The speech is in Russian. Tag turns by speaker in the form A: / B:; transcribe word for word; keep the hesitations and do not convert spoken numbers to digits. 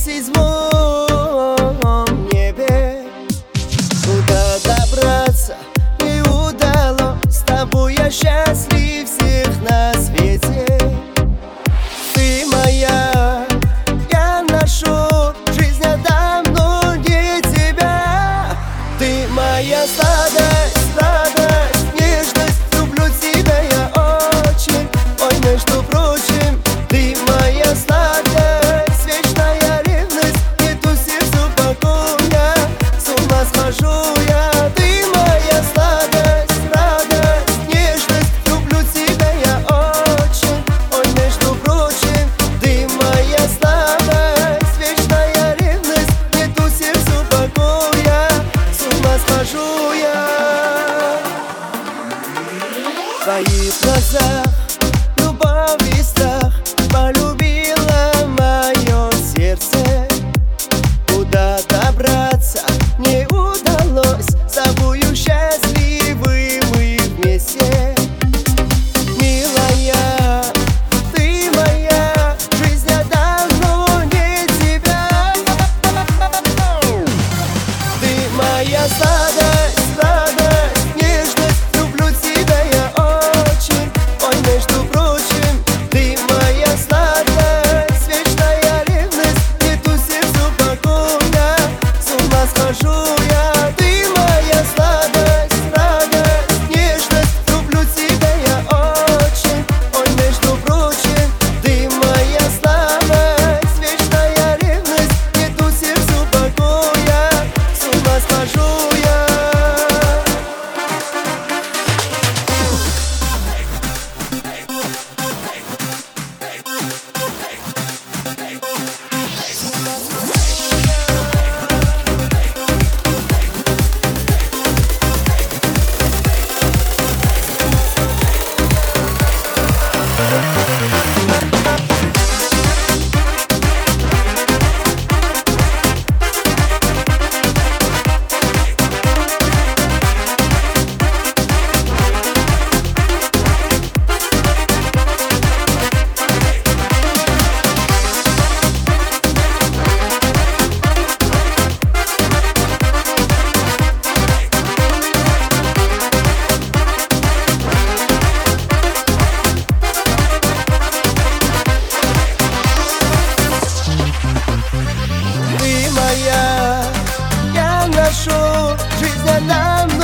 A: седьмом небе. Куда добраться не удалось, с тобой я счастлив всех на свете. Ты моя, я ношу, жизнь отдам, но не тебя. Ты моя сладость, радость, нежность, люблю тебя я очень. Ой, между прочим, ты моя сладость, вечная ревность, нету сердцу покоя, с ума схожу я. Ты моя сладость, радость, нежность, люблю тебя я очень. Ой, между прочим, ты моя сладость, вечная ревность, нету сердцу покоя, с ума схожу я. В твоих глазах любовь и страх полюбила мое сердце. Куда добраться не удалось, с тобою счастливы мы вместе. Милая, ты моя, жизнь отдам, но не тебя. Ты моя сладость, радость, нежность, люблю тебя я очень. Ой, между прочим, ты моя сладость, вечная ревность, нету сердцу покоя, с ума схожу я. Ты моя сладость, радость, нежность, люблю тебя я очень. Ой, между прочим, ты моя сладость, вечная ревность, нету сердцу покоя, с ума схожу я. Ты моя, я ношу, жизнь отдам,